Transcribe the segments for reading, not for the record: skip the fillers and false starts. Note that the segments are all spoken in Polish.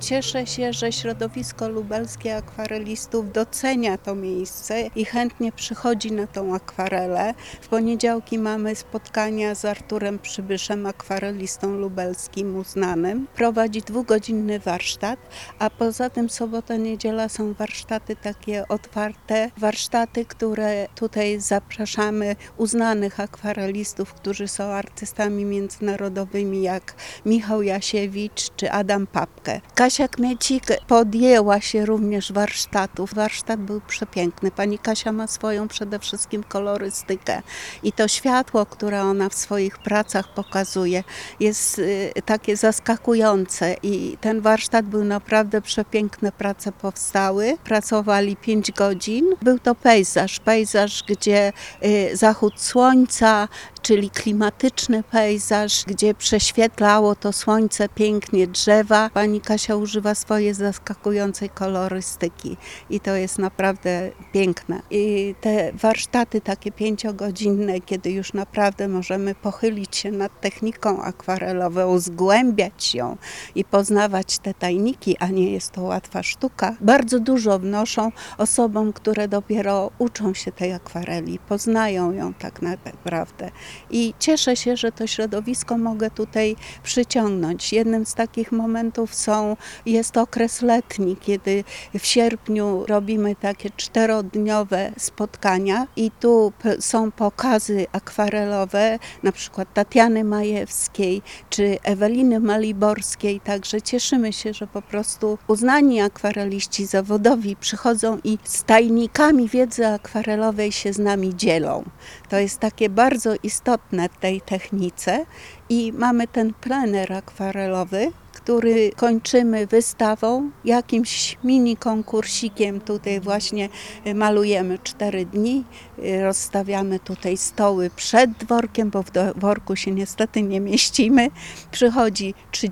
Cieszę się, że środowisko lubelskie akwarelistów docenia to miejsce i chętnie przychodzi na tą akwarelę. W poniedziałki mamy spotkania z Arturem Przybyszem, akwarelistą lubelskim uznanym. Prowadzi 2-godzinny warsztat, a poza tym sobota, niedziela są warsztaty takie otwarte. Warsztaty, które tutaj zapraszamy uznanych akwarelistów, którzy są artystami międzynarodowymi, jak Michał Jasiewicz czy Adam Papke. Kasia Kmiecik podjęła się również warsztatów. Warsztat był przepiękny. Pani Kasia ma swoją przede wszystkim kolorystykę i to światło, które ona w swoich pracach pokazuje, jest takie zaskakujące i ten warsztat był naprawdę przepiękne, prace powstały. Pracowali 5 godzin. Był to pejzaż, gdzie zachód słońca, czyli klimatyczny pejzaż, gdzie prześwietlało to słońce pięknie drzewa. Pani Kasia używa swojej zaskakującej kolorystyki i to jest naprawdę piękne. I te warsztaty takie 5-godzinne, kiedy już naprawdę możemy pochylić się nad techniką akwarelową, zgłębiać ją i poznawać te tajniki, a nie jest to łatwa sztuka, bardzo dużo wnoszą osobom, które dopiero uczą się tej akwareli, poznają ją tak naprawdę. I cieszę się, że to środowisko mogę tutaj przyciągnąć. Jednym z takich momentów jest okres letni, kiedy w sierpniu robimy takie 4-dniowe spotkania i tu są pokazy akwarelowe, na przykład Tatiany Majewskiej czy Eweliny Maliborskiej, także cieszymy się, że po prostu uznani akwareliści zawodowi przychodzą i z tajnikami wiedzy akwarelowej się z nami dzielą. To jest takie bardzo istotne w tej technice i mamy ten plener akwarelowy, który kończymy wystawą, jakimś mini konkursikiem. Tutaj właśnie malujemy 4 dni, rozstawiamy tutaj stoły przed dworkiem, bo w dworku się niestety nie mieścimy. Przychodzi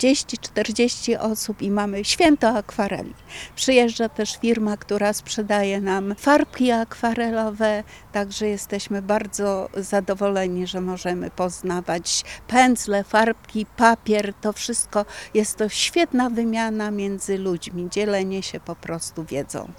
30-40 osób i mamy święto akwareli. Przyjeżdża też firma, która sprzedaje nam farbki akwarelowe, także jesteśmy bardzo zadowoleni, że możemy poznawać pędzle, farbki, papier, to wszystko jest to świetna wymiana między ludźmi, dzielenie się po prostu wiedzą.